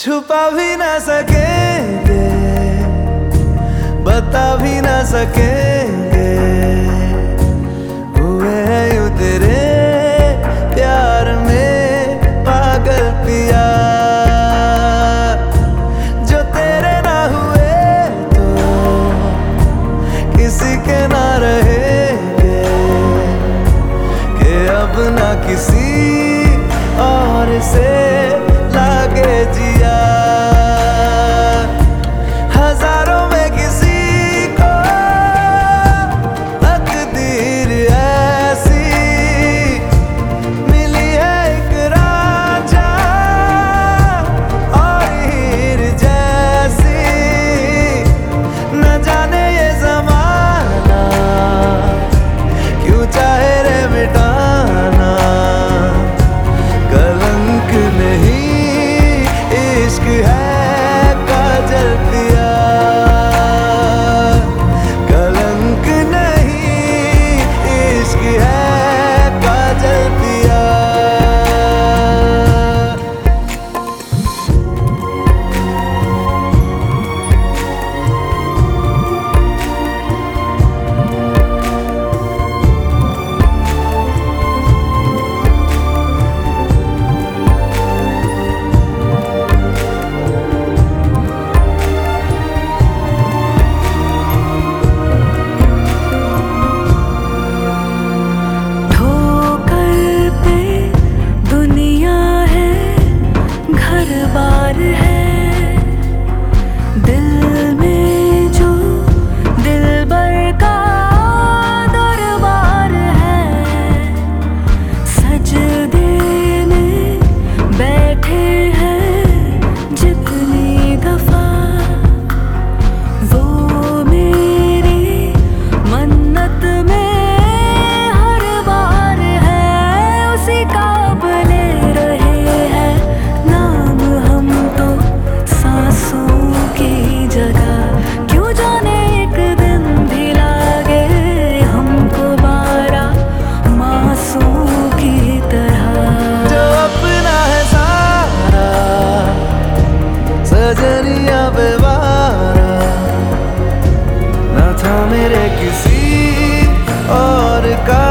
छुपा भी ना सकेंगे, बता भी ना सकेंगे, हुए हैं यूं तेरे प्यार में पागल पिया। जो तेरे ना हुए तो किसी के ना रहेंगे, कि अब ना किसी और से लागे जिया। हजारों में किसी को तकदीर ऐसी मिली है, एक राजा और हीर जैसी। न जाने ये ज़माना क्यों चाहे रे मिटाना, कलंक नहीं इश्क है काजल पिया। कलंक नहीं इश्क है काजल पिया। बार है दिल में जो दिलबर का दरबार है, सजदे में बैठे हैं जितनी दफा वो मेरी मन्नत में हर बार है। उसी का बने रहे हैं नाम हम तो सांसों की जगह, क्यों जाने एक दिन भी लागे हमको बारा मासूम की तरह। जो अपना है सारा सजनिया बेवारा, न था मेरे किसी और का